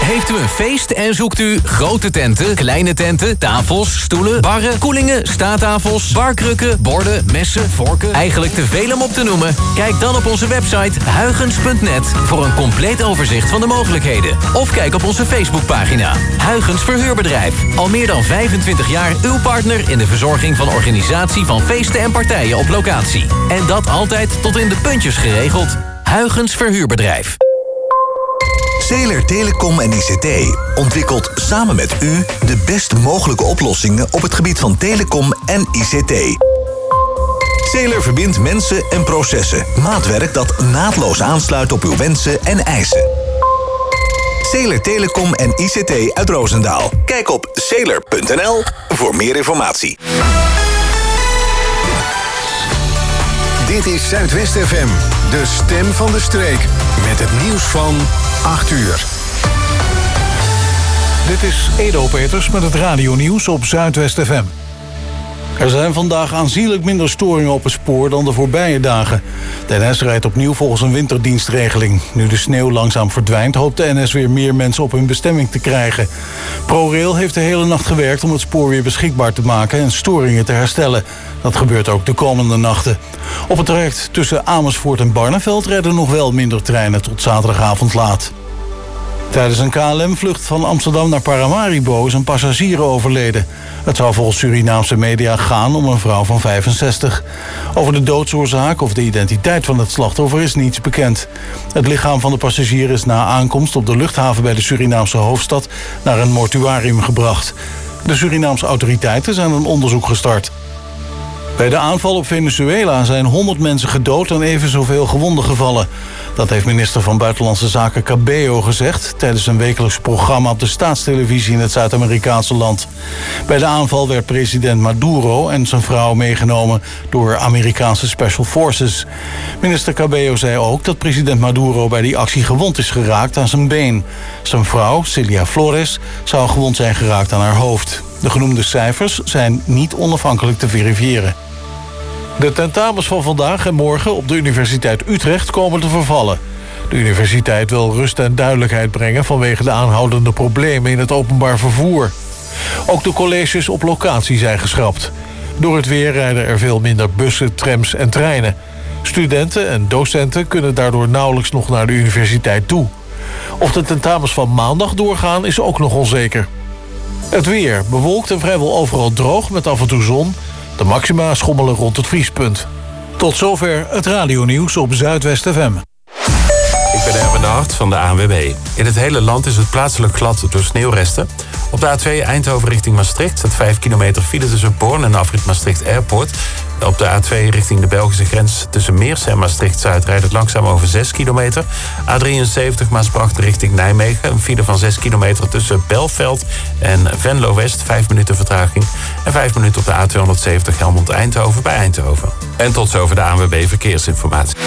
Heeft u een feest en zoekt u grote tenten, kleine tenten, tafels, stoelen, barren, koelingen, staattafels, barkrukken, borden, messen, vorken, eigenlijk te veel om op te noemen? Kijk dan op onze website huygens.net voor een compleet overzicht van de mogelijkheden. Of kijk op onze Facebookpagina. Huygens Verhuurbedrijf. Al meer dan 25 jaar uw partner in de verzorging van organisatie van feesten en partijen op locatie. En dat altijd tot in de puntjes geregeld. Huygens Verhuurbedrijf. Zeeler Telecom en ICT ontwikkelt samen met u de best mogelijke oplossingen op het gebied van telecom en ICT. Zeeler verbindt mensen en processen. Maatwerk dat naadloos aansluit op uw wensen en eisen. Zeeler Telecom en ICT uit Roosendaal. Kijk op zeeler.nl voor meer informatie. Dit is Zuidwest FM, de stem van de streek. Met het nieuws van 8 uur. Dit is Edo Peters met het radionieuws op Zuidwest FM. Er zijn vandaag aanzienlijk minder storingen op het spoor dan de voorbije dagen. De NS rijdt opnieuw volgens een winterdienstregeling. Nu de sneeuw langzaam verdwijnt, hoopt de NS weer meer mensen op hun bestemming te krijgen. ProRail heeft de hele nacht gewerkt om het spoor weer beschikbaar te maken en storingen te herstellen. Dat gebeurt ook de komende nachten. Op het traject tussen Amersfoort en Barneveld rijden nog wel minder treinen tot zaterdagavond laat. Tijdens een KLM-vlucht van Amsterdam naar Paramaribo is een passagier overleden. Het zou volgens Surinaamse media gaan om een vrouw van 65. Over de doodsoorzaak of de identiteit van het slachtoffer is niets bekend. Het lichaam van de passagier is na aankomst op de luchthaven bij de Surinaamse hoofdstad naar een mortuarium gebracht. De Surinaamse autoriteiten zijn een onderzoek gestart. Bij de aanval op Venezuela zijn 100 mensen gedood en even zoveel gewonden gevallen. Dat heeft minister van Buitenlandse Zaken Cabello gezegd tijdens een wekelijks programma op de staatstelevisie in het Zuid-Amerikaanse land. Bij de aanval werd president Maduro en zijn vrouw meegenomen door Amerikaanse Special Forces. Minister Cabello zei ook dat president Maduro bij die actie gewond is geraakt aan zijn been. Zijn vrouw, Cilia Flores, zou gewond zijn geraakt aan haar hoofd. De genoemde cijfers zijn niet onafhankelijk te verifiëren. De tentamens van vandaag en morgen op de Universiteit Utrecht komen te vervallen. De universiteit wil rust en duidelijkheid brengen vanwege de aanhoudende problemen in het openbaar vervoer. Ook de colleges op locatie zijn geschrapt. Door het weer rijden er veel minder bussen, trams en treinen. Studenten en docenten kunnen daardoor nauwelijks nog naar de universiteit toe. Of de tentamens van maandag doorgaan is ook nog onzeker. Het weer bewolkt en vrijwel overal droog met af en toe zon. De maxima schommelen rond het vriespunt. Tot zover het radionieuws op Zuidwest FM. Ik ben Erwin de Hart van de ANWB. In het hele land is het plaatselijk glad door sneeuwresten. Op de A2 Eindhoven richting Maastricht staat 5 kilometer file tussen Born en afrit Maastricht Airport. Op de A2 richting de Belgische grens tussen Meers en Maastricht-Zuid rijdt het langzaam over 6 kilometer. A73 Maasbracht richting Nijmegen. Een file van 6 kilometer tussen Belveld en Venlo-West. 5 minuten vertraging. En 5 minuten op de A270 Helmond-Eindhoven bij Eindhoven. En tot zover de ANWB Verkeersinformatie.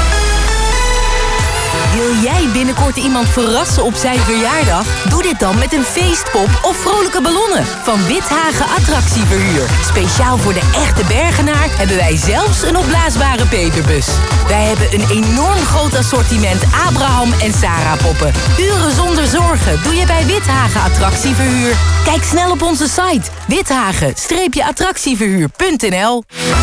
Wil jij binnenkort iemand verrassen op zijn verjaardag? Doe dit dan met een feestpop of vrolijke ballonnen van Withagen Attractieverhuur. Speciaal voor de echte Bergenaar hebben wij zelfs een opblaasbare peperbus. Wij hebben een enorm groot assortiment Abraham en Sarah poppen. Uren zonder zorgen doe je bij Withagen Attractieverhuur. Kijk snel op onze site withagen-attractieverhuur.nl.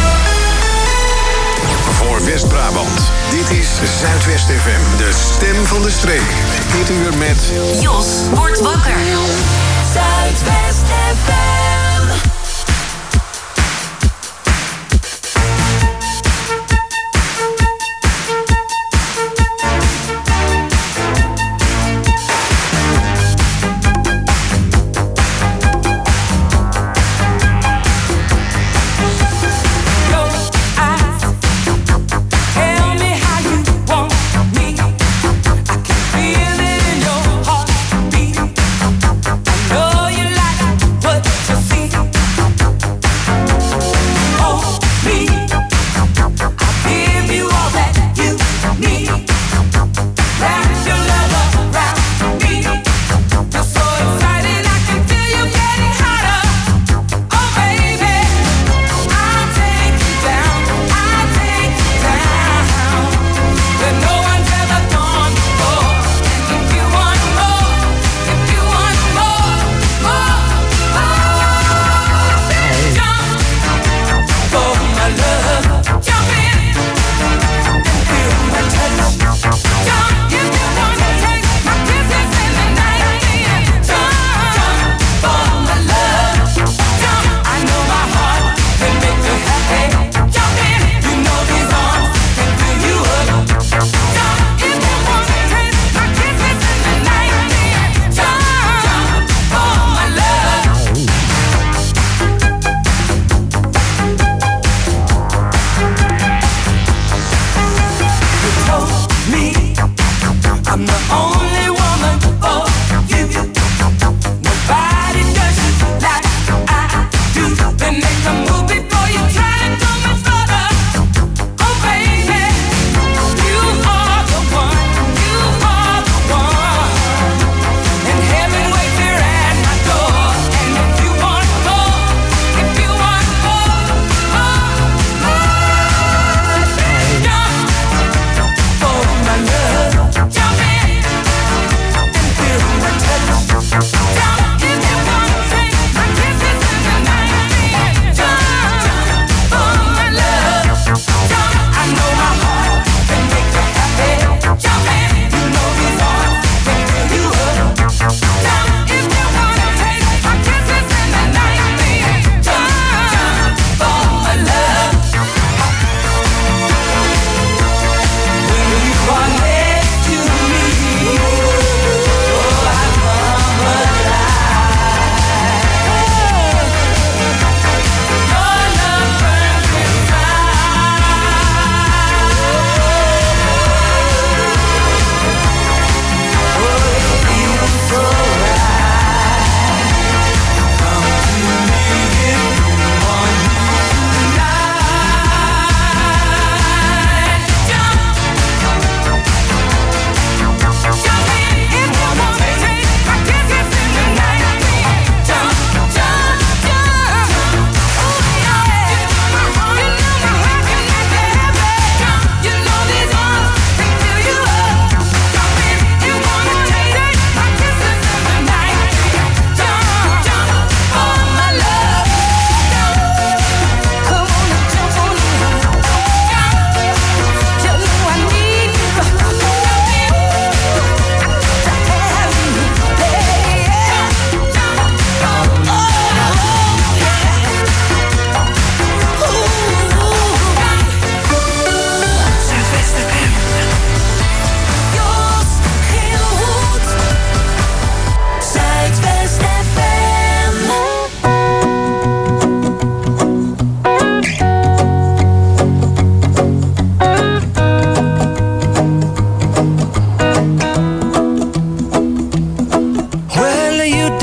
Voor West-Brabant. Dit is Zuidwest FM, de stem van de streek. Dit uur met Jos wordt wakker. Zuidwest FM.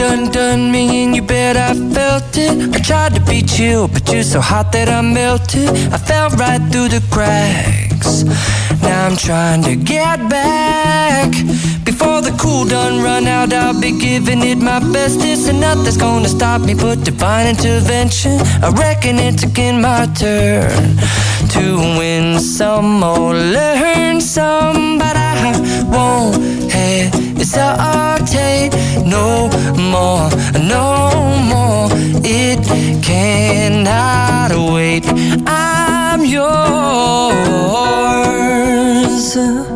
done me and you bet I felt it. I tried to be chill, but you're so hot that I melted. I fell right through the cracks. Now I'm trying to get back. Before the cool done run out, I'll be giving it my best. This and nothing's gonna stop me but divine intervention. I reckon it's again my turn to win some or learn some, but I won't hesitate no more, no more. It cannot wait. I'm yours.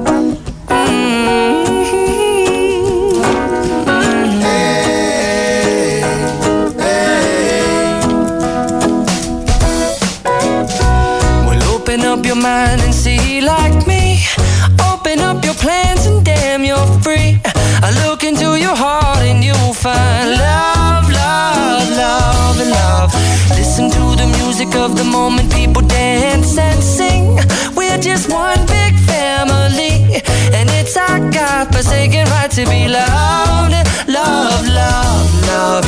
Up your mind and see like me. Open up your plans and damn you're free. I look into your heart and you'll find love, love, love, and love. Listen to the music of the moment. People dance and sing. We're just one big family, and it's our God-forsaken right to be loved. Love, love, love,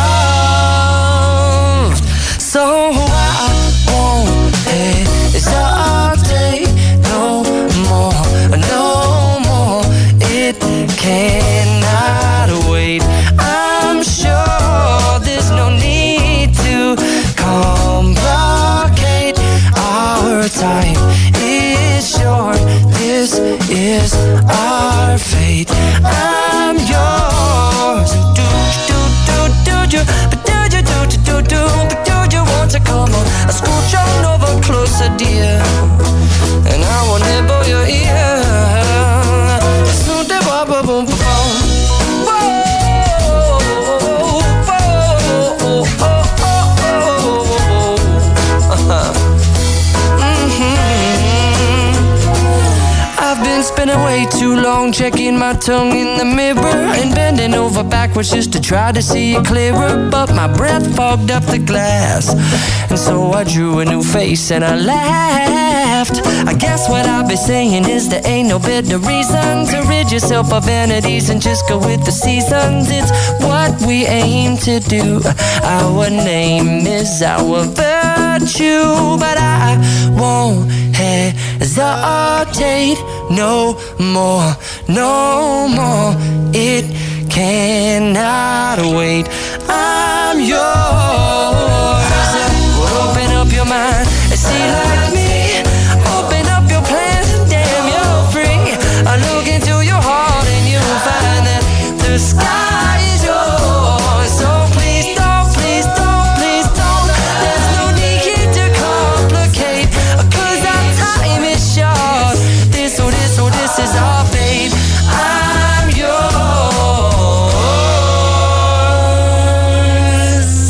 loved. So I won't hesitate no more, no more. It cannot wait. I'm sure there's no need to complicate. Our time is short. This is our fate. I'm yours. Do you? But do you? But do you want to come on? I scooch on over closer, dear, and I will nibble your ear. I've been spending way too long checking my tongue in the mirror and bending over backwards just to try to see it clearer, but my breath fogged up the glass, and so I drew a new face and I laughed. I guess what I'll be saying is there ain't no better reason to rid yourself of vanities and just go with the seasons. It's what we aim to do. Our name is our virtue, but I won't hesitate no more, no more. It cannot wait. I'm yours. Open up your mind and see like me. Open up your plans and damn you're free. I look into your heart and you'll find that the sky is yours. So please don't, please don't, please don't. There's no need here to complicate, 'cause our time is short. This is our fate. I'm yours.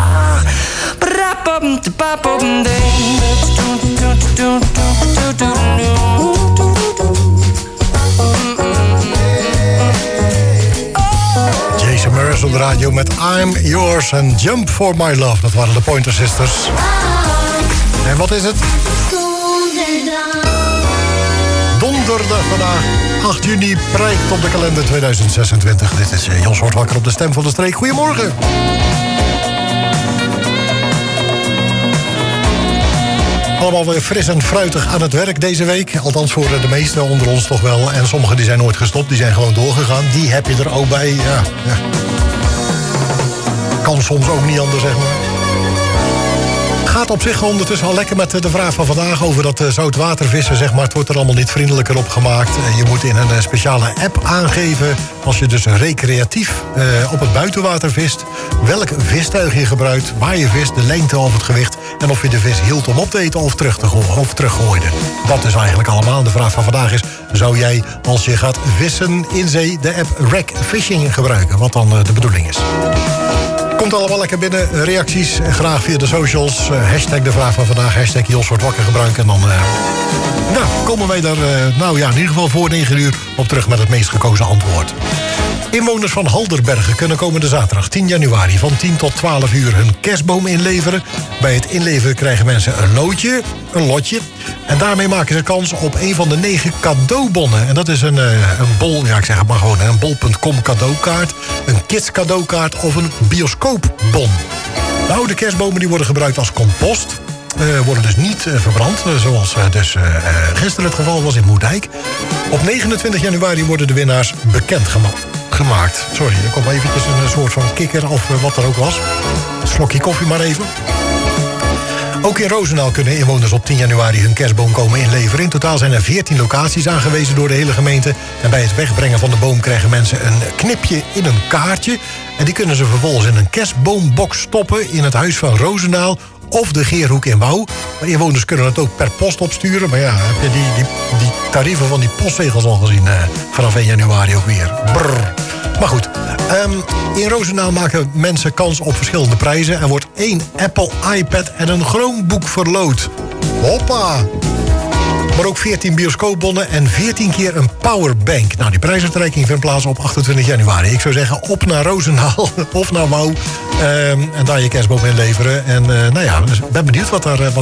Jason Mraz op de radio met I'm Yours en Jump for My Love. Dat waren de Pointer Sisters. En wat is het? Donderdag vandaag, 8 juni, prijkt op de kalender 2026. Dit is Jos wordt wakker op de Stem van de Streek. Goedemorgen. Allemaal weer fris en fruitig aan het werk deze week. Althans voor de meesten onder ons toch wel. En sommigen die zijn nooit gestopt, die zijn gewoon doorgegaan. Die heb je er ook bij. Ja. Kan soms ook niet anders, zeg maar. Gaat op zich ondertussen al lekker met de vraag van vandaag over dat zoutwatervissen, zeg maar. Het wordt er allemaal niet vriendelijker op gemaakt. Je moet in een speciale app aangeven, als je dus recreatief op het buitenwater vist, welk vistuig je gebruikt, waar je vist, de lengte of het gewicht, en of je de vis hield om op te eten of teruggooide. Dat is eigenlijk allemaal. De vraag van vandaag is, zou jij als je gaat vissen in zee de app Rec Fishing gebruiken? Wat dan de bedoeling is. Komt allemaal lekker binnen. Reacties graag via de socials. Hashtag de vraag van vandaag. Hashtag Jos wordt wakker gebruiken. En dan komen wij daar in ieder geval voor 9 uur op terug met het meest gekozen antwoord. Inwoners van Halderbergen kunnen komende zaterdag 10 januari van 10 tot 12 uur hun kerstboom inleveren. Bij het inleveren krijgen mensen een lotje. En daarmee maken ze kans op een van de 9 cadeaubonnen. En dat is een bol, ja ik zeg het maar gewoon, een bol.com cadeaukaart, een kids cadeaukaart of een bioscoopbon. De oude kerstbomen die worden gebruikt als compost. Worden dus niet verbrand, zoals dus gisteren het geval was in Moerdijk. Op 29 januari worden de winnaars bekendgemaakt. Sorry, er komt eventjes een soort van kikker of wat er ook was. Een slokje koffie maar even. Ook in Roosendaal kunnen inwoners op 10 januari hun kerstboom komen inleveren. In totaal zijn er 14 locaties aangewezen door de hele gemeente. En bij het wegbrengen van de boom krijgen mensen een knipje in een kaartje. En die kunnen ze vervolgens in een kerstboombox stoppen in het huis van Roosendaal of de Geerhoek in Wouw. Maar inwoners kunnen het ook per post opsturen. Maar ja, heb je die tarieven van die postzegels al gezien vanaf 1 januari ook weer. Brrr. Maar goed, in Roosendaal maken mensen kans op verschillende prijzen. Er wordt 1 Apple iPad en een Chromebook verloot. Hoppa! Maar ook 14 bioscoopbonnen en 14 keer een powerbank. Nou, die prijsuitreiking vindt plaats op 28 januari. Ik zou zeggen, op naar Roosendaal of naar Wouw. En daar je kerstboom inleveren. En nou ja, dus ik ben benieuwd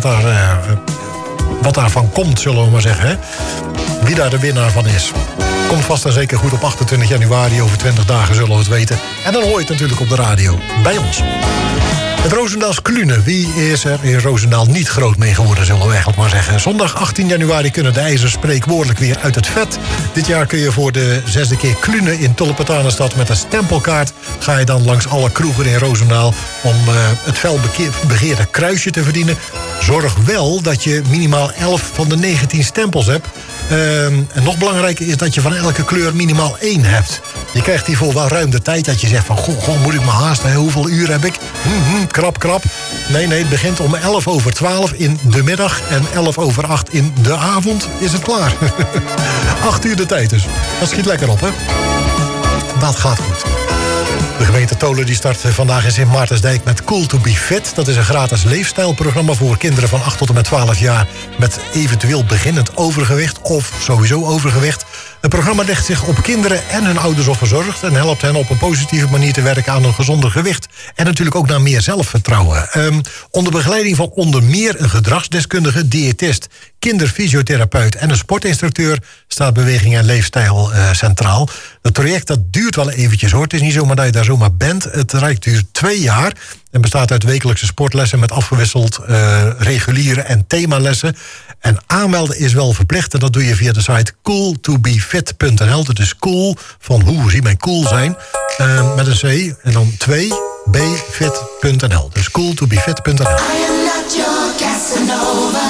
wat daarvan komt, zullen we maar zeggen. Hè? Wie daar de winnaar van is. Komt vast en zeker goed op 28 januari. Over 20 dagen zullen we het weten. En dan hoor je het natuurlijk op de radio bij ons. Het Roosendaals Klune. Wie is er in Roosendaal niet groot mee geworden, zullen we eigenlijk maar zeggen. Zondag 18 januari kunnen de ijzers spreekwoordelijk weer uit het vet. Dit jaar kun je voor de 6e keer Klune in Tulpentanenstad met een stempelkaart. Ga je dan langs alle kroegen in Roosendaal om het felbegeerde kruisje te verdienen. Zorg wel dat je minimaal 11 van de 19 stempels hebt. En nog belangrijker is dat je van elke kleur minimaal 1 hebt. Je krijgt hiervoor wel ruim de tijd dat je zegt van... Goh, moet ik me haasten? Hoeveel uur heb ik? Krap. Nee, het begint om 11:12 in de middag... en 11:08 in de avond is het klaar. 8 uur de tijd dus. Dat schiet lekker op, hè? Dat gaat goed. De gemeente Tolen die start vandaag in Sint Maartensdijk met Cool to be Fit. Dat is een gratis leefstijlprogramma voor kinderen van 8 tot en met 12 jaar... met eventueel beginnend overgewicht of sowieso overgewicht. Het programma legt zich op kinderen en hun ouders op verzorgd... en helpt hen op een positieve manier te werken aan een gezonder gewicht. En natuurlijk ook naar meer zelfvertrouwen. Onder begeleiding van onder meer een gedragsdeskundige, diëtist... kinderfysiotherapeut en een sportinstructeur... staat beweging en leefstijl centraal. Het traject dat duurt wel eventjes hoor. Het is niet zomaar dat je daar zomaar bent. Het traject duurt 2 jaar... en bestaat uit wekelijkse sportlessen... met afgewisseld reguliere en themalessen. En aanmelden is wel verplicht... en dat doe je via de site cooltobefit.nl. Dat is cool, van hoe zie mijn cool zijn... met een C en dan 2bfit.nl. Dus cooltobefit.nl. I am not your Casanova.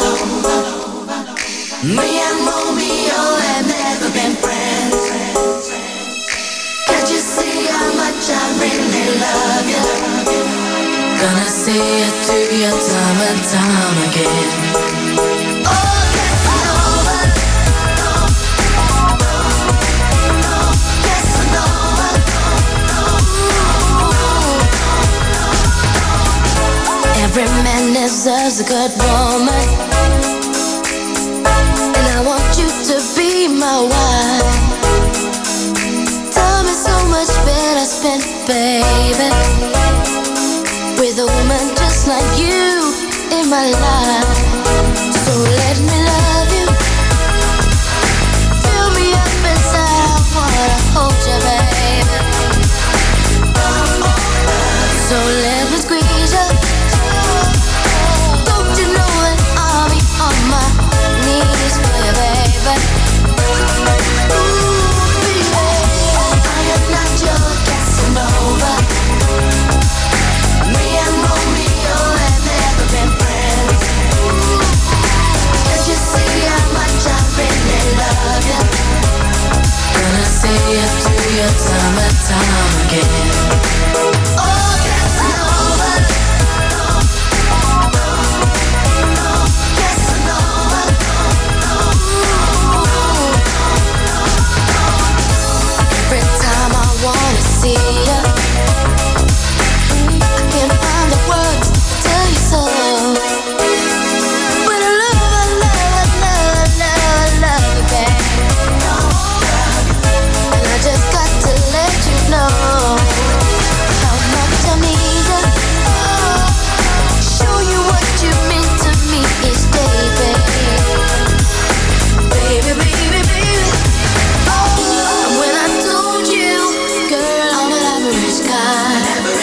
Me and Romeo have never been friends. Can't you see how much I really love you? Gonna see it through your time and time again. Oh, Casanova. Casanova. Every man deserves a good woman. And I want you to be my wife. Time is so much better spent, baby, with a woman just like you in my life. So let me love you. Fill me up inside, I wanna hold you, baby. So let me squeeze you. Don't you know that I'll be on my knees for you, baby? Ooh, baby, I am not your Casanova. Me and Romeo have never been friends.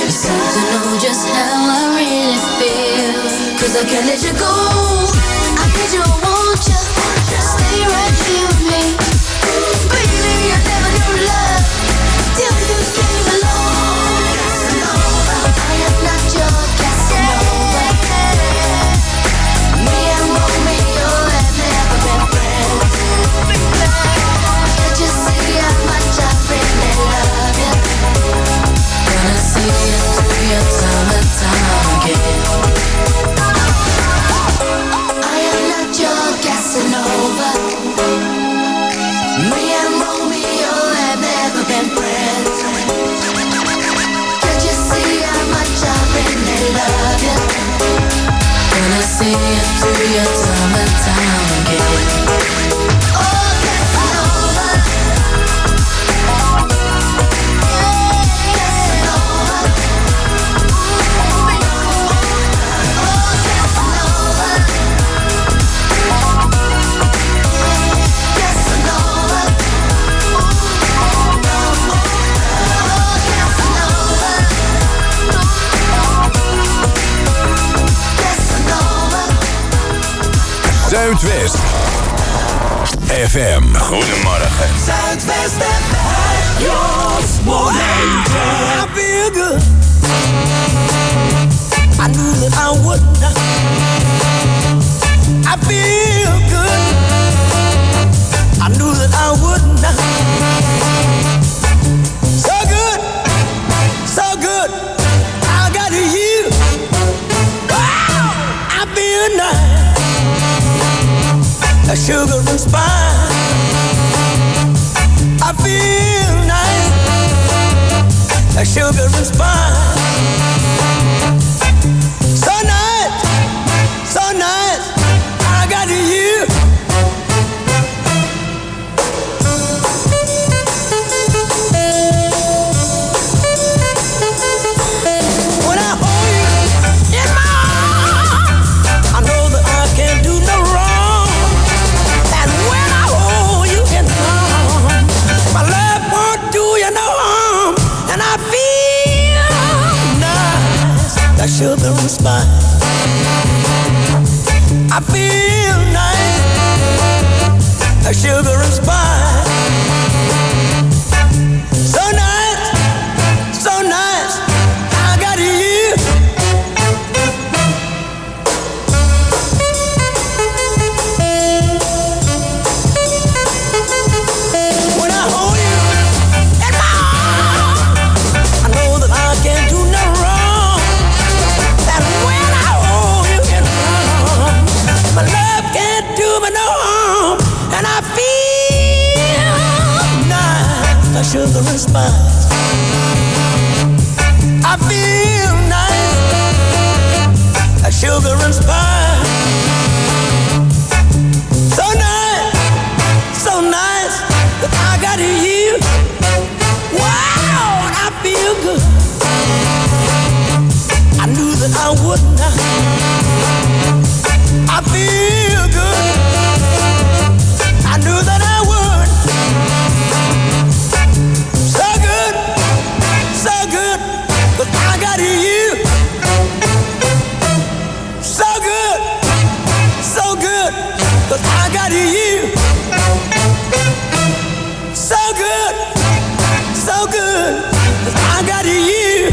You seem to know just how I really feel. 'Cause I can't let you go. I need you, I want you. Stay right here with me. Baby, I never knew love till you came along. Casanova, I am not your Casanova. Me and Romeo have never been friends. Can't you see how much I really love you? Gonna see you through your time and time again. I am not your Casanova. Me and Romeo have never been friends. Can't you see how much I really love you? Gonna see you through your time and time again. Oh, Casanova. Casanova. Oh, Casanova. Casanova. Zuidwest FM. Goedemorgen. Zuidwest FM. Jos momentje. I feel good. I knew that I would not. I feel good. I knew that I would not. So good. So good. I got you. Wow. I feel nice. A sugar and spice. I feel nice. A sugar and spice. So nice, so nice. I got you. When I hold you in my arms, I know that I can't do no wrong. And when I hold you in my arms, my love won't do you no harm. And I feel nice, like sugar and spice. I feel nice, like sugar and spice. So nice, so nice. I got you. When I hold you in my arms, I know that I can't do no wrong. And when I hold you in my arms, my love can't do me no harm. And I feel nice, like sugar and spice. I feel nice, like sugar and spice. So nice, so nice that I got you. Wow, I feel good. I knew that I would not. I feel good. I knew that I would. So good, so good, but I got you. So good, so good, but I got you. So good, so good, but I got you.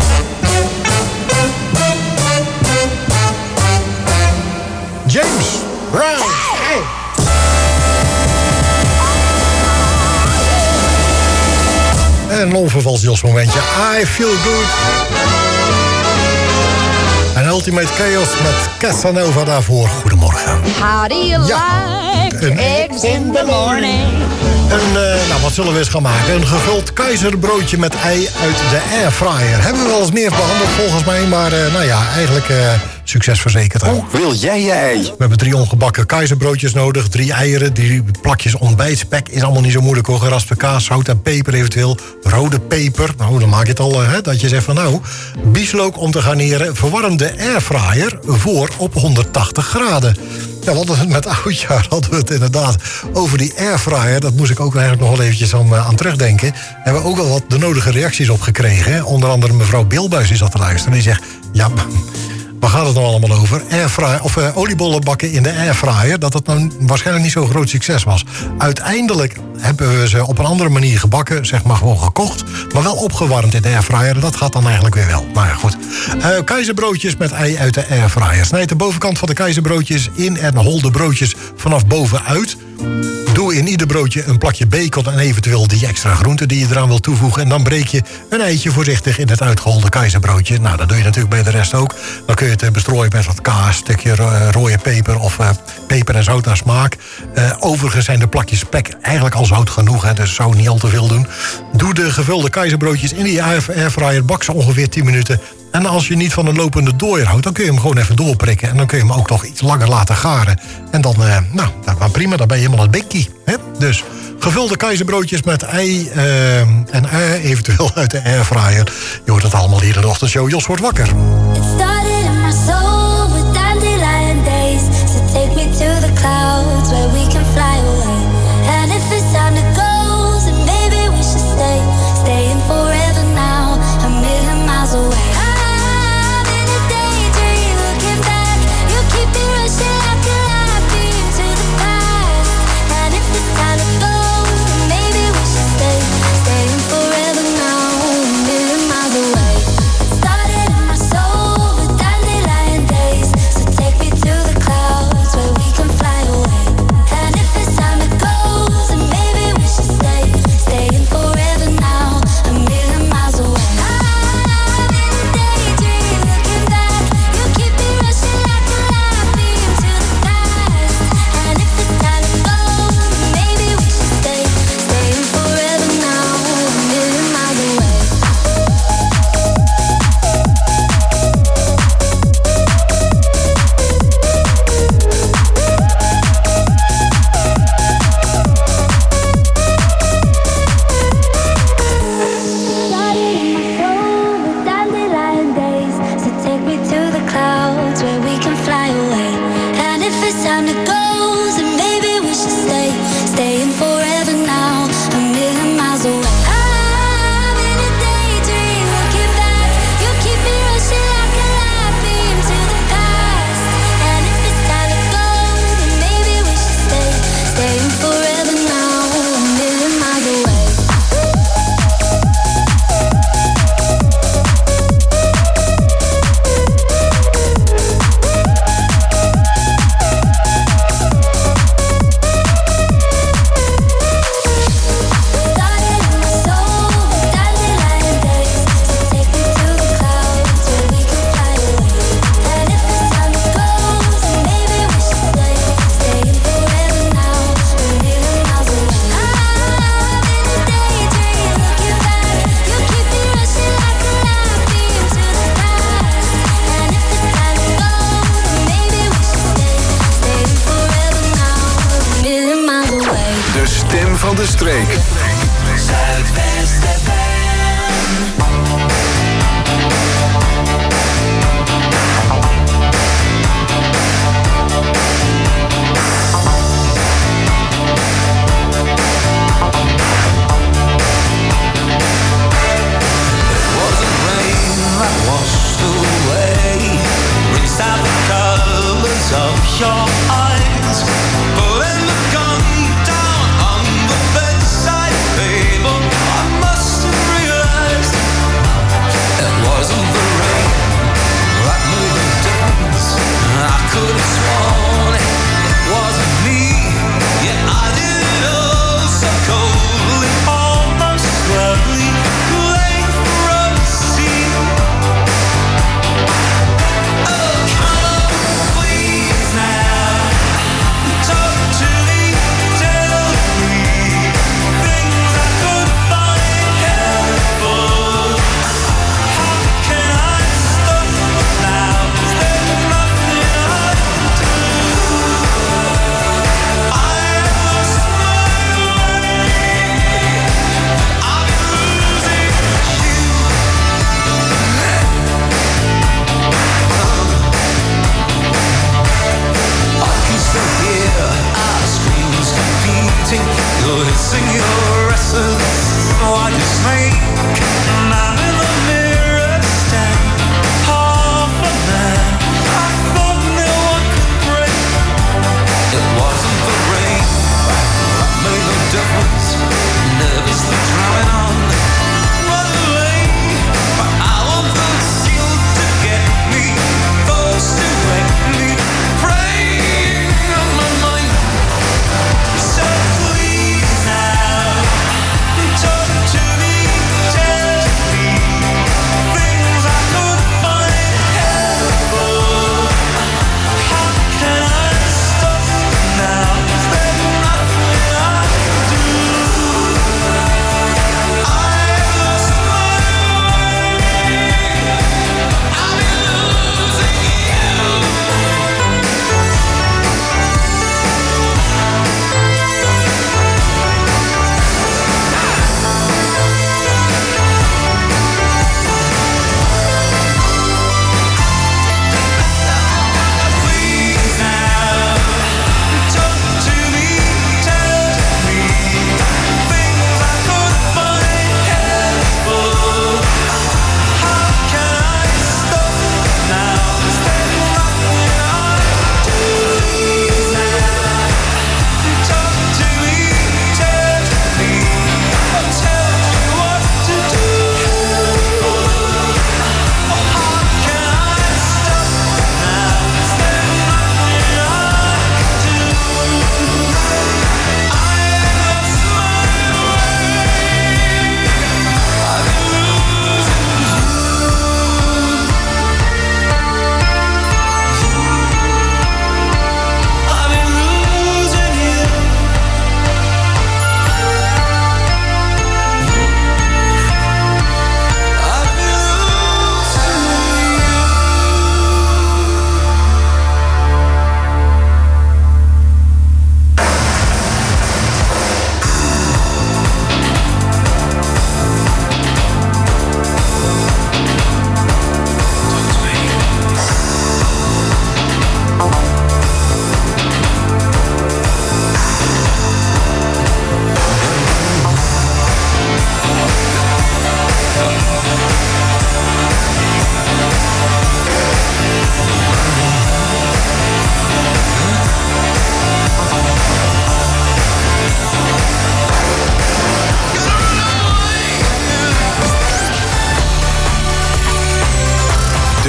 James Brown. Hey. En een onvervals Jos momentje. I feel good. En Ultimate Chaos met Casanova daarvoor. Goedemorgen. How do you like eggs in the morning? Nou, wat zullen we eens gaan maken? Een gevuld keizerbroodje met ei uit de airfryer. Hebben we wel eens meer behandeld volgens mij, maar nou ja, eigenlijk succesverzekerd. Hoe wil jij je ei? We hebben 3 ongebakken keizerbroodjes nodig, 3 eieren, 3 plakjes ontbijtspek. Is allemaal niet zo moeilijk hoor. Geraspte kaas, zout en peper eventueel. Rode peper, nou dan maak je het al, dat je zegt van nou. Bieslook om te garneren, verwarm de airfryer voor op 180 graden. Ja, want met oudjaar hadden we het inderdaad over die airfryer. Dat moest ik ook eigenlijk nog wel eventjes aan terugdenken. Daar hebben we ook wel wat de nodige reacties op gekregen. Hè? Onder andere mevrouw Bilbuis is dat te luisteren. Die zegt, ja, waar gaat het nou allemaal over? Airfryer, of oliebollen bakken in de airfryer. Dat het nou waarschijnlijk niet zo'n groot succes was. Uiteindelijk hebben we ze op een andere manier gebakken. Zeg maar gewoon gekocht. Maar wel opgewarmd in de airfryer. Dat gaat dan eigenlijk weer wel. Maar ja, goed. Keizerbroodjes met ei uit de airfryer. Snijd de bovenkant van de keizerbroodjes in en hol de broodjes vanaf bovenuit. Doe in ieder broodje een plakje bacon en eventueel die extra groenten die je eraan wil toevoegen. En dan breek je een eitje voorzichtig in het uitgeholde keizerbroodje. Nou, dat doe je natuurlijk bij de rest ook. Dan kun je het bestrooien met wat kaas, stukje rode peper of peper en zout naar smaak. Overigens zijn de plakjes spek eigenlijk al zout genoeg, hè, dus zou niet al te veel doen. Doe de gevulde keizerbroodjes in die airfryer, bak ze ongeveer 10 minuten. En als je niet van een lopende dooier houdt, dan kun je hem gewoon even doorprikken. En dan kun je hem ook nog iets langer laten garen. En dan, nou prima, dan ben je helemaal het bikkie. Dus gevulde keizerbroodjes met ei en eventueel uit de airfryer. Je hoort het allemaal hier in de ochtendshow. Jos wordt wakker. It started in my soul with dandelion days. So take me to the clouds where we can fly away. And if it's time to go, then maybe we should stay. Staying forever now, a million miles away. I'm in a daydream looking back. You keep me rushing like a light beam to the past. And if it's time to go, then maybe we should stay. Staying forever now, a million miles away. Started in my soul with dandelion days. So take me to the clouds where we can fly away. And if it's time to go, then maybe we should stay. Staying forever now, a million miles away. I'm in a daydream looking back. You keep me rushing like a light beam to the past. And if it's time to go, then maybe we should stay. Staying forever now, a million miles away. Started in my soul with dandelion days. So take me to the clouds where we can fly away. And if it's time to go, then maybe we should stay. Staying forever now, a million miles away. I'm in a daydream looking back. You keep me rushing like a light beam to the past. And if it's time to go, then maybe we should stay. Staying forever now, a million miles away. Started in my soul with dandelion days. So take me to the clouds where we can fly away. And if it's time to go, then maybe we should stay. Staying forever now, a million miles away. I'm in a daydream looking back. You keep me rushing like a light beam to the past. And if it's time to go, then maybe we should stay. Staying forever now, a million miles away. De stem van de streek. Zuidwest washed away, rinsed out the colors of your eyes, pulling the gun down on the bedside.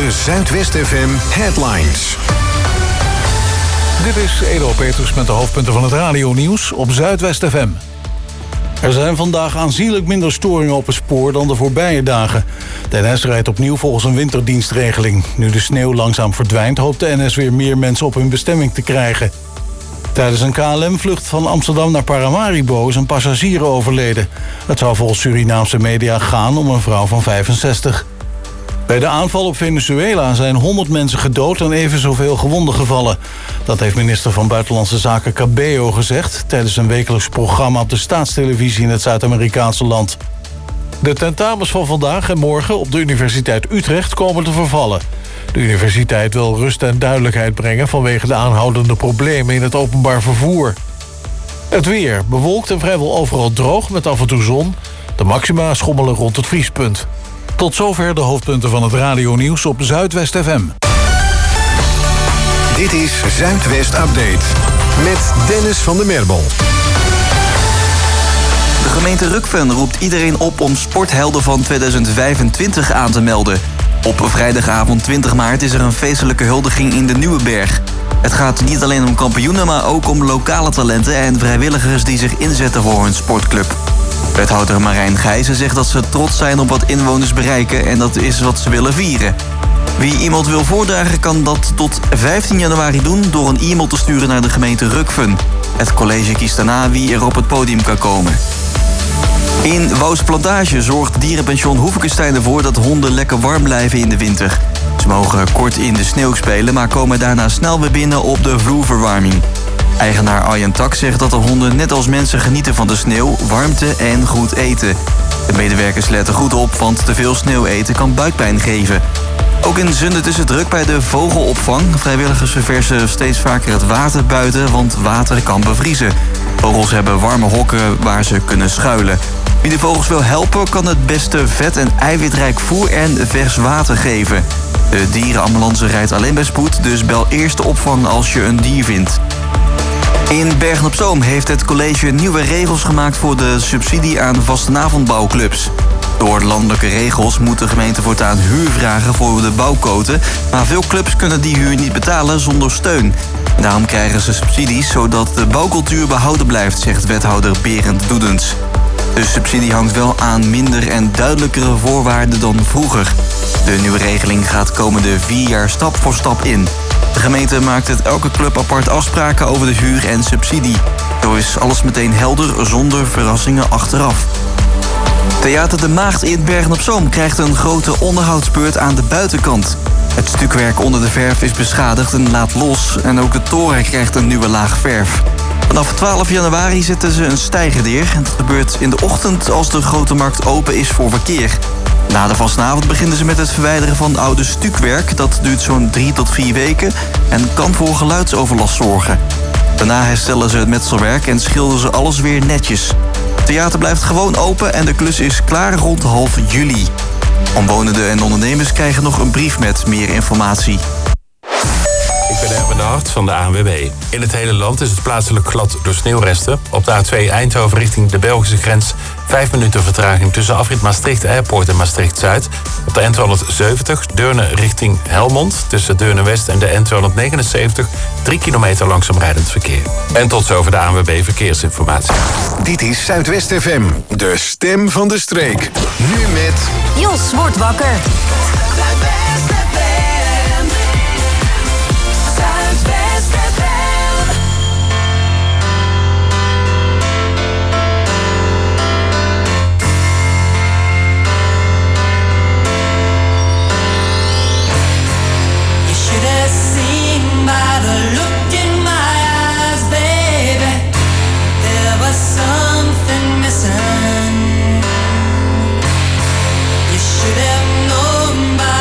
De Zuidwest FM Headlines. Dit is Edo Peters met de hoofdpunten van het radionieuws op Zuidwest FM. Er zijn vandaag aanzienlijk minder storingen op het spoor dan de voorbije dagen. De NS rijdt opnieuw volgens een winterdienstregeling. Nu de sneeuw langzaam verdwijnt, hoopt de NS weer meer mensen op hun bestemming te krijgen. Tijdens een KLM-vlucht van Amsterdam naar Paramaribo is een passagier overleden. Het zou volgens Surinaamse media gaan om een vrouw van 65. Bij de aanval op Venezuela zijn 100 mensen gedood en even zoveel gewonden gevallen. Dat heeft minister van Buitenlandse Zaken Cabello gezegd tijdens een wekelijks programma op de staatstelevisie in het Zuid-Amerikaanse land. De tentamens van vandaag en morgen op de Universiteit Utrecht komen te vervallen. De universiteit wil rust en duidelijkheid brengen vanwege de aanhoudende problemen in het openbaar vervoer. Het weer, bewolkt en vrijwel overal droog met af en toe zon. De maxima schommelen rond het vriespunt. Tot zover de hoofdpunten van het radionieuws op Zuidwest FM. Dit is Zuidwest Update met Dennis van der Merbel. De gemeente Rukven roept iedereen op om Sporthelden van 2025 aan te melden. Op vrijdagavond 20 maart is er een feestelijke huldiging in de Nieuweberg. Het gaat niet alleen om kampioenen, maar ook om lokale talenten en vrijwilligers die zich inzetten voor hun sportclub. Wethouder Marijn Gijzen zegt dat ze trots zijn op wat inwoners bereiken en dat is wat ze willen vieren. Wie iemand wil voordragen kan dat tot 15 januari doen door een e-mail te sturen naar de gemeente Rukven. Het college kiest daarna wie er op het podium kan komen. In Wouwsplantage zorgt dierenpension Hoefkestein ervoor dat honden lekker warm blijven in de winter. Ze mogen kort in de sneeuw spelen, maar komen daarna snel weer binnen op de vloerverwarming. Eigenaar Arjen Tak zegt dat de honden net als mensen genieten van de sneeuw, warmte en goed eten. De medewerkers letten goed op, want te veel sneeuw eten kan buikpijn geven. Ook in Zundert is het druk bij de vogelopvang. Vrijwilligers verversen steeds vaker het water buiten, want water kan bevriezen. Vogels hebben warme hokken waar ze kunnen schuilen. Wie de vogels wil helpen, kan het beste vet- en eiwitrijk voer en vers water geven. De dierenambulance rijdt alleen bij spoed, dus bel eerst de opvang als je een dier vindt. In Bergen-op-Zoom heeft het college nieuwe regels gemaakt voor de subsidie aan vastenavondbouwclubs. Door landelijke regels moet de gemeente voortaan huur vragen voor de bouwkoten, maar veel clubs kunnen die huur niet betalen zonder steun. Daarom krijgen ze subsidies zodat de bouwcultuur behouden blijft, zegt wethouder Berend Doedens. De subsidie hangt wel aan minder en duidelijkere voorwaarden dan vroeger. De nieuwe regeling gaat komende 4 jaar stap voor stap in. De gemeente maakt het elke club apart afspraken over de huur en subsidie. Zo is alles meteen helder, zonder verrassingen achteraf. Theater De Maagd in Bergen-op-Zoom krijgt een grote onderhoudsbeurt aan de buitenkant. Het stukwerk onder de verf is beschadigd en laat los en ook de toren krijgt een nieuwe laag verf. Vanaf 12 januari zetten ze een steiger neer. Het gebeurt in de ochtend als de grote markt open is voor verkeer. Na de vastenavond beginnen ze met het verwijderen van oude stukwerk. Dat duurt zo'n 3 tot 4 weken en kan voor geluidsoverlast zorgen. Daarna herstellen ze het metselwerk en schilderen ze alles weer netjes. Het theater blijft gewoon open en de klus is klaar rond half juli. Omwonenden en ondernemers krijgen nog een brief met meer informatie. Ik ben Erwin de Hart van de ANWB. In het hele land is het plaatselijk glad door sneeuwresten. Op de A2 Eindhoven richting de Belgische grens 5 minuten vertraging tussen afrit Maastricht Airport en Maastricht-Zuid. Op de N270 Deurne richting Helmond tussen Deurne West en de N279 3 kilometer langzaam rijdend verkeer. En tot zover de ANWB Verkeersinformatie. Dit is Zuidwest FM, de stem van de streek. Nu met... Jos wordt wakker. By the look in my eyes, baby, there was something missing. You should have known by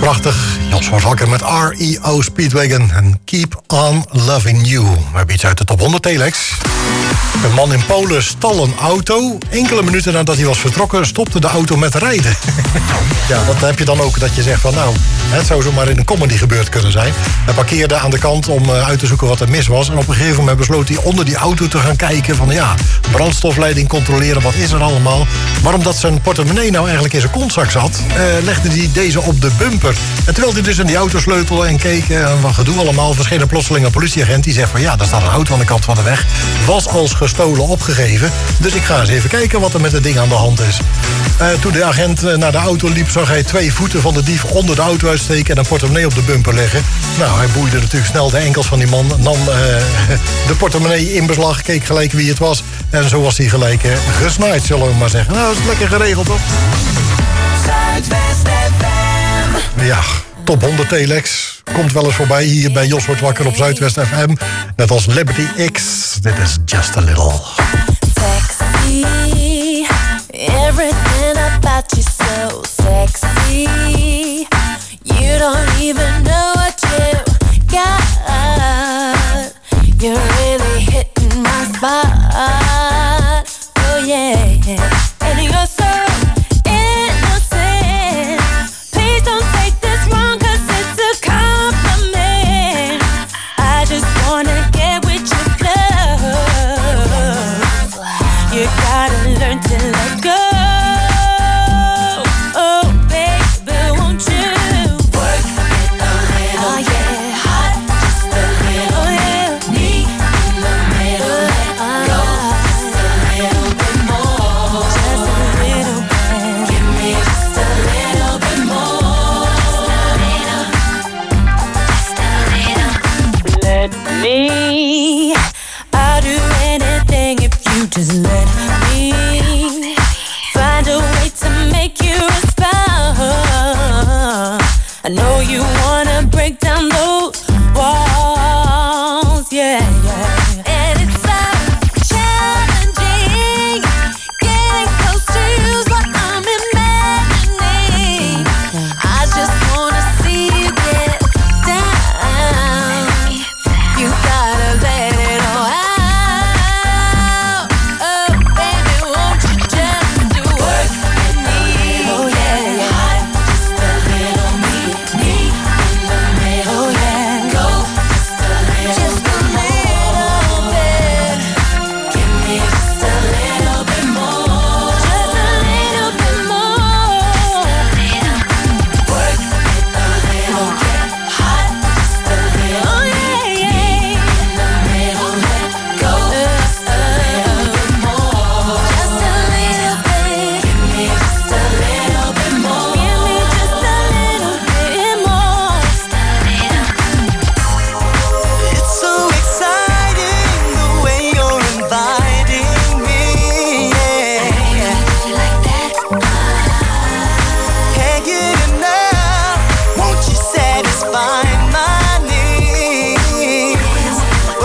Prachtig. Jos wordt wakker met REO Speedwagon en Keep On Loving You. We hebben iets uit de top 100 telex. Een man in Polen stal een auto. Enkele minuten nadat hij was vertrokken stopte de auto met rijden. Ja, dat heb je dan ook, dat je zegt van nou, het zou zomaar in een comedy gebeurd kunnen zijn. Hij parkeerde aan de kant om uit te zoeken wat er mis was. En op een gegeven moment besloot hij onder die auto te gaan kijken van ja, brandstofleiding controleren, wat is er allemaal. Maar omdat zijn portemonnee nou eigenlijk in zijn kontzak zat, legde hij deze op de bumper. En terwijl hij dus in die auto sleutelde en keek, wat gedoe allemaal, verscheen er plotseling een politieagent die zegt van ja, daar staat een auto aan de kant van de weg. Was als gestolen opgegeven. Dus ik ga eens even kijken wat er met het ding aan de hand is. Toen de agent naar de auto liep, zag hij 2 voeten van de dief onder de auto uitsteken en een portemonnee op de bumper leggen. Nou, hij boeide natuurlijk snel de enkels van die man, nam de portemonnee in beslag, keek gelijk wie het was. En zo was hij gelijk gesnaaid, zullen we maar zeggen. Nou, dat is lekker geregeld, toch? Zuidwest FM. Ja, top 100 telex. Komt wel eens voorbij hier bij Jos wordt wakker op Zuidwest FM. Net als Liberty X. Dit is Just a Little. Sexy, everything about you so sexy. You don't even know what you got. You're really hitting my spot. Oh yeah, and you're so innocent. Please don't take this wrong, 'cause it's a compliment. I just wanna get with your love. You gotta learn to let go. Oh baby, won't you work it a little, oh yeah, hot, just a little, oh yeah, me in the middle, let go, just a little bit more, just a little bit, give me just a little bit more, just a little, let me, I'll do anything if you just let me find a way to make you respond. I know you wanna break down those walls, yeah, yeah. And it's so challenging, getting close to you's what I'm imagining. I just wanna see you get down. You gotta let it all out. Oh baby, won't you just do work with me? Oh yeah, hot, just a little me in the middle. Oh yeah, go just a little bit. Give me just a little bit more, just a little bit more. Work it a little, get hot, just a little. Oh yeah, yeah. In the middle, let go just a little bit more, just a little bit. Give me just a little bit more, give me just a little bit more, just a little. It's so exciting the way you're inviting me. Yeah. Like that. Can't get enough. Won't you satisfy my needs?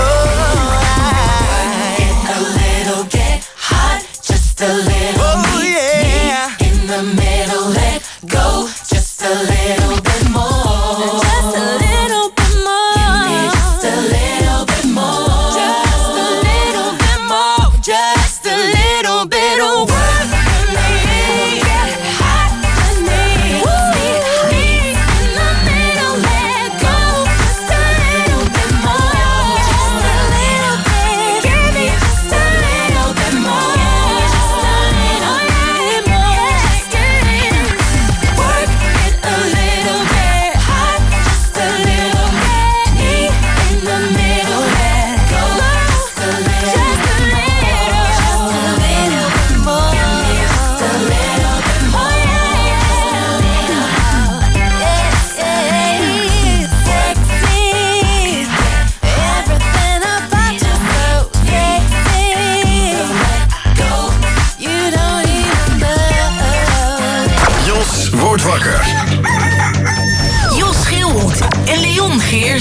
Get a little, get hot, just a little. Oh yeah. In the middle, let go just a little bit more. Just a little bit more. Give me just a little bit more. Just a little bit more. Just a little bit of work for me. Get hot just me. Me in the middle, let go just a little bit more. Just a little bit. Give me just a little bit more. Just a little bit more. Just a little. Work it a little bit. Hot just a little bit. Me in the middle, let go just a little. Just a little. Just a little bit more. Give me just a little bit more. Sexy, everything about you so sexy. Let go, you don't even know. Jos wordt wakker. Jos Schilhoed en Leon Geers.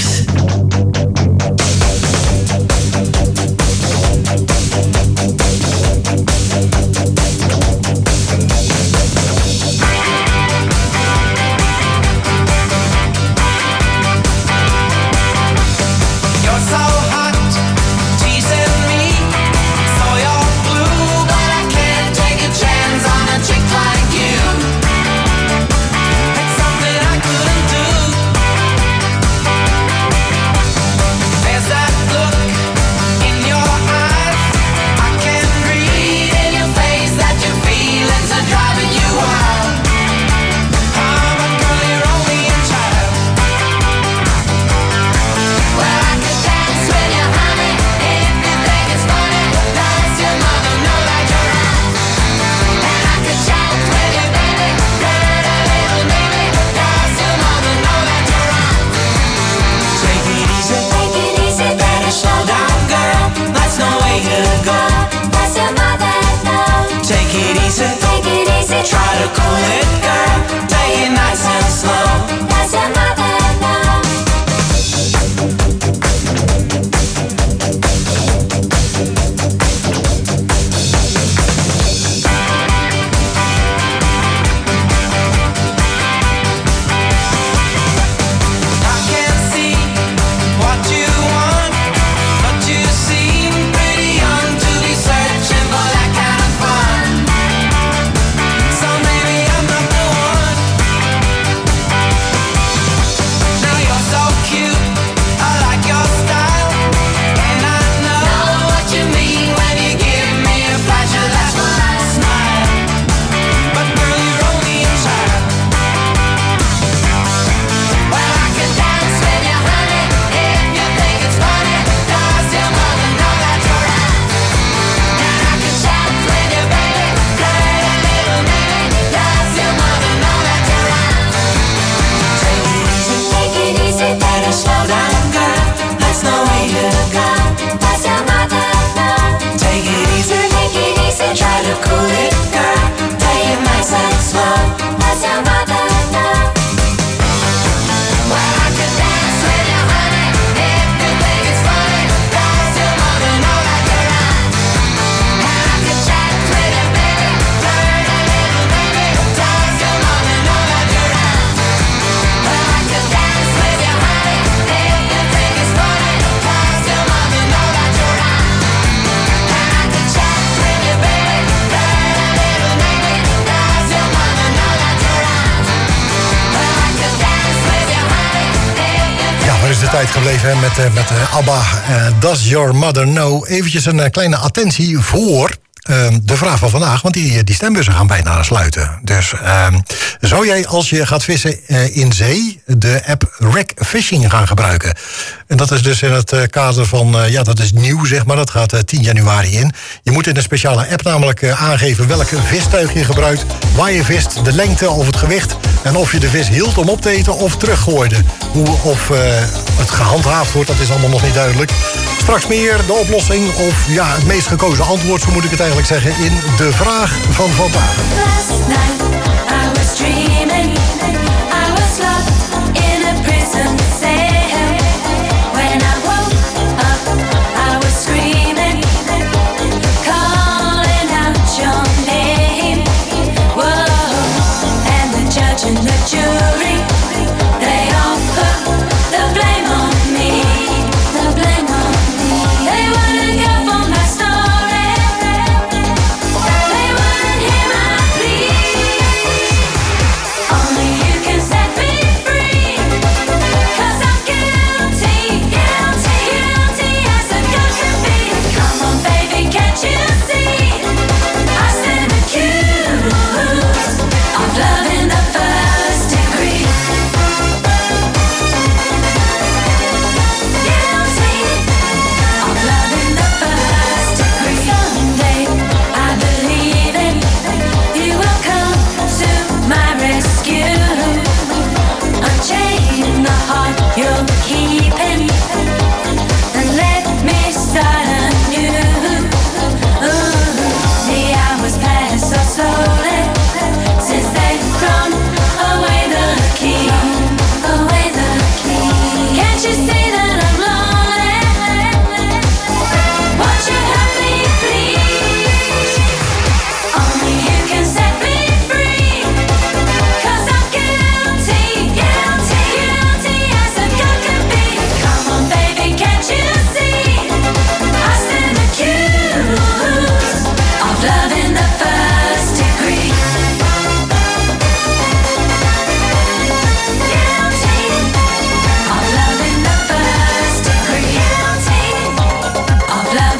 tijd gebleven hè, met ABBA. Does Your Mother Know? Eventjes een kleine attentie voor de vraag van vandaag. Want die stembussen gaan bijna sluiten. Dus zou jij als je gaat vissen in zee de app Rec Fishing gaan gebruiken? En dat is dus in het kader van, dat is nieuw zeg maar. Dat gaat 10 januari in. Je moet in een speciale app namelijk aangeven welke vistuig je gebruikt. Waar je vist, de lengte of het gewicht. En of je de vis hield om op te eten of teruggooide. Of het gehandhaafd wordt, dat is allemaal nog niet duidelijk. Straks meer de oplossing of het meest gekozen antwoord, zo moet ik het eigenlijk zeggen, in de vraag van vandaag. Last night I was dreaming, I was locked in a prison cell. When I woke up, I was screaming, calling out your name. Whoa, and the judge and the jury, they all put the blame on me, the blame on me. They wouldn't go for my story, they wouldn't hear my plea. Only you can set me free, 'cause I'm guilty, guilty, guilty as a girl can be. Come on baby, can't you see? I stand accused of love in the first degree. Guilty of love in the first degree. Someday I believe in you will come to my rescue. Unchain the heart you're keeping and let me start anew. The hours pass so slowly since they've thrown away the key, away the key. Can't you see that I'm lonely? Won't you help me please? Only you can set me free, 'cause I'm guilty, guilty, guilty as a girl can be. Come on baby, can't you see? I stand accused of love in the first degree. Guilty of love in the first degree. Guilty of love.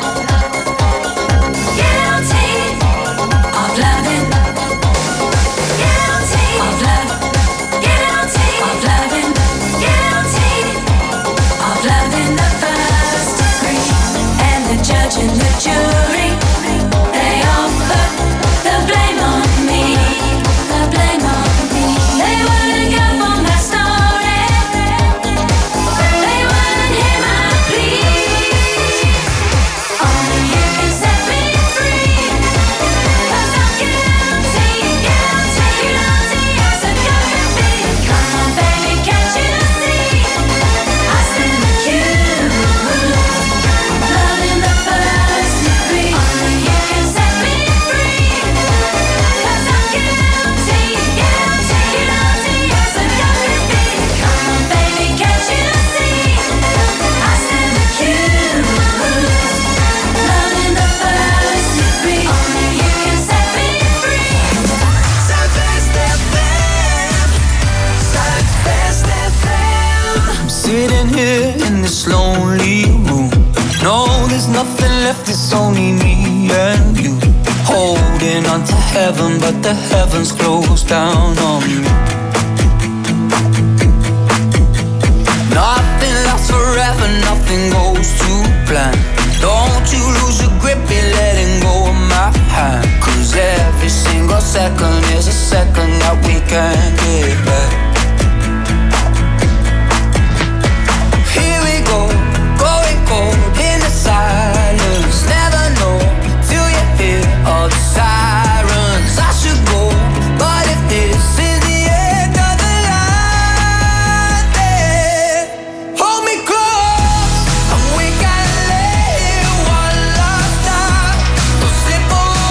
Guilty of loving. Guilty of love. Guilty of loving. Guilty of love in the first degree. And the judge and the jury, they all put the blame on me, the blame on me. They wouldn't go for my story, they wouldn't hear my plea. Only you can set me free, 'cause I'm guilty, guilty, guilty as a girl can be. Come on baby, can't you see? I stand accused of love in the first degree. Only you can set me free, 'cause I'm guilty, guilty, guilty as a girl can be. Come on baby, can't you see? I stand accused of love in the first degree. Only you can set me free. Southwest FM, Southwest FM. I'm sitting here in this lonely room. No, there's nothing left, it's only me and you. Holding on to heaven, but the heavens closed down on me. Nothing lasts forever, nothing goes to plan. Don't you lose your grip, be letting go of my hand. 'Cause every single second is a second that we can't get back. Here we go, going cold in the silence. Never know till you hear all the sirens. I should go, but if this is the end of the line, then hold me close and we can lay one last time. Don't slip away.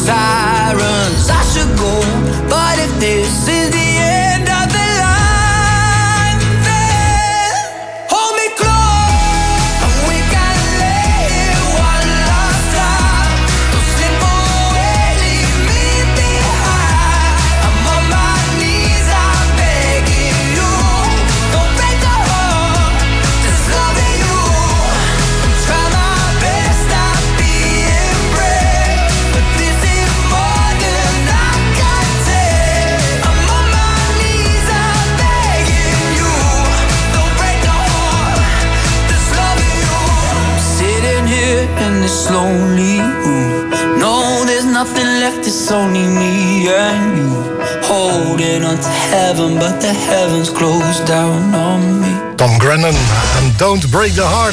sirens. I should go, but if this is the end of the line, then hold me close, and we can lay here one last time. Don't slip away, leave me behind. I'm on my knees, I'm begging you. Don't break the heart that's loving you. Try my best not being brave, but this is more than I can take. I'm on my knees, I'm begging you. Don't break the heart that's loving you. Sitting here in this lonely room, no, there's nothing left, it's only me and you. Holding on to heaven, but the heavens closed down on me. Tom Grennan en Don't Break the Heart.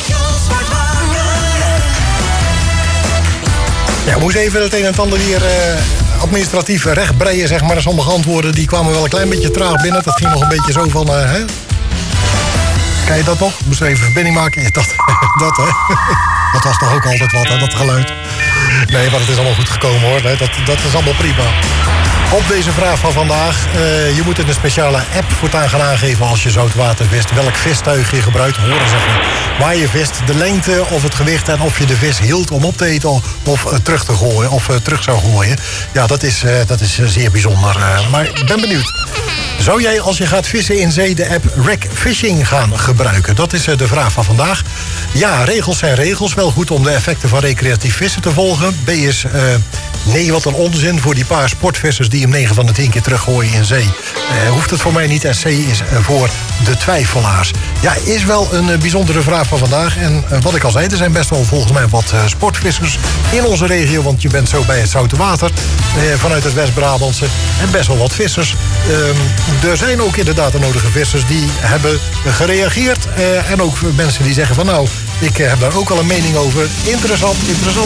Ja, we moesten even het een en het ander hier administratief rechtbreien, zeg maar. Sommige antwoorden die kwamen wel een klein beetje traag binnen. Dat ging nog een beetje zo van, hè? Kan je dat nog? Moest even verbinding maken. Ja, dat, hè? Dat was toch ook altijd wat, hè, dat geluid. Nee, maar het is allemaal goed gekomen, hoor. Nee, dat is allemaal prima. Op deze vraag van vandaag, je moet in een speciale app voortaan gaan aangeven als je zoutwater vist. Welk vistuig je gebruikt, horen zeg maar. Waar je vist, de lengte of het gewicht en of je de vis hield om op te eten of terug te gooien of terug zou gooien. Ja, dat is zeer bijzonder. Maar ik ben benieuwd. Zou jij als je gaat vissen in zee de app Rec Fishing gaan gebruiken? Dat is de vraag van vandaag. Ja, regels zijn regels. Wel goed om de effecten van recreatief vissen te volgen. B is... nee, wat een onzin voor die paar sportvissers die hem 9 van de 10 keer teruggooien in zee. Hoeft het voor mij niet. En C is voor de twijfelaars. Ja, is wel een bijzondere vraag van vandaag. En wat ik al zei, er zijn best wel volgens mij wat sportvissers in onze regio. Want je bent zo bij het Zoute Water vanuit het West-Brabantse. En best wel wat vissers. Er zijn ook inderdaad de nodige vissers die hebben gereageerd. En ook mensen die zeggen van nou, ik heb daar ook al een mening over. Interessant.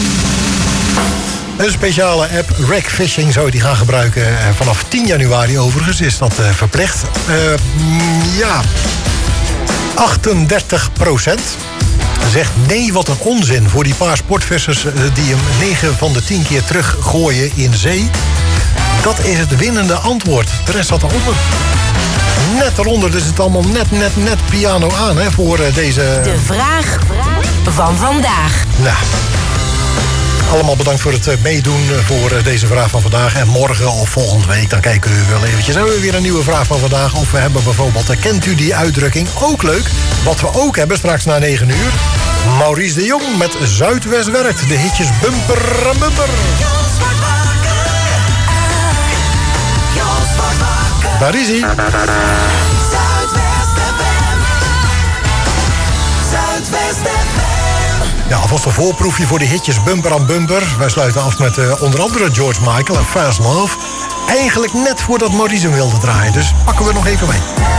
Een speciale app, Rec Fishing, zou je die gaan gebruiken. Vanaf 10 januari overigens is dat verplicht. Ja, 38% zegt nee, wat een onzin voor die paar sportvissers die hem 9 van de 10 keer teruggooien in zee. Dat is het winnende antwoord. De rest zat eronder. Net eronder, dus het allemaal net piano aan, hè, voor deze... De vraag van vandaag. Nou, allemaal bedankt voor het meedoen voor deze vraag van vandaag. En morgen of volgende week, dan kijken we wel eventjes. Hebben we weer een nieuwe vraag van vandaag. Of we hebben bijvoorbeeld, kent u die uitdrukking? Ook leuk. Wat we ook hebben, straks na 9 uur. Maurice de Jong met Zuidwest werkt. De hitjes Bumper en Bumper. Daar is hij. Ja, alvast een voorproefje voor de hitjes Bumper aan Bumper. Wij sluiten af met onder andere George Michael en Fast Love. Eigenlijk net voordat Maurice hem wilde draaien, dus pakken we nog even mee.